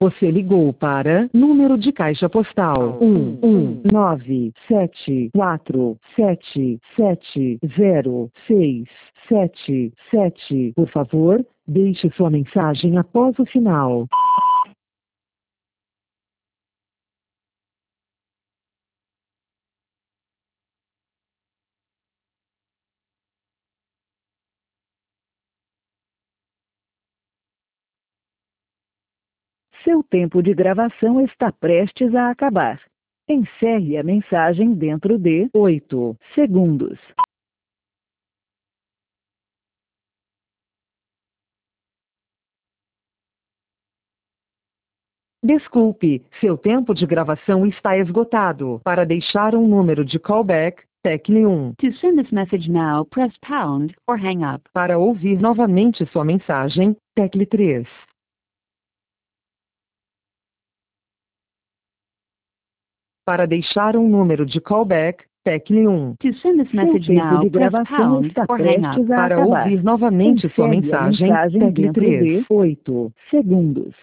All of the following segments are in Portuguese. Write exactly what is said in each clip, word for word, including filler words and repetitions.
Você ligou para número de caixa postal um um nove sete quatro sete sete zero seis sete sete. Por favor, deixe sua mensagem após o sinal. Seu tempo de gravação está prestes a acabar. Encerre a mensagem dentro de oito segundos. Desculpe, seu tempo de gravação está esgotado. Para deixar um número de callback, tecle um. To send this message now, press pound or hang up. Para ouvir novamente sua mensagem, tecle três. Para deixar um número de callback, tecle um. To send this message Seu tempo now, de press gravação pound está or hang up. prestes a Para acabar. ouvir novamente sua Encerre a mensagem, mensagem tecle dentro três. de oito segundos.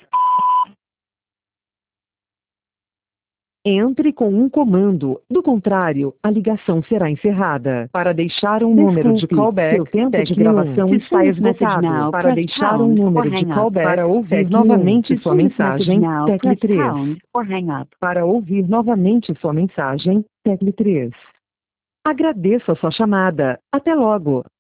Entre com um comando, do contrário, a ligação será encerrada. Para deixar um número de Desculpe, callback, seu tempo de tecle um. gravação Que está está esgotado. esgotado. Para Press deixar um pound número or de hang up. callback, para ouvir tecle um. novamente To sua send this message mensagem, now, tecle press três. pound or hang up. Para ouvir novamente sua mensagem, tecle três. Agradeço a sua chamada. Até logo.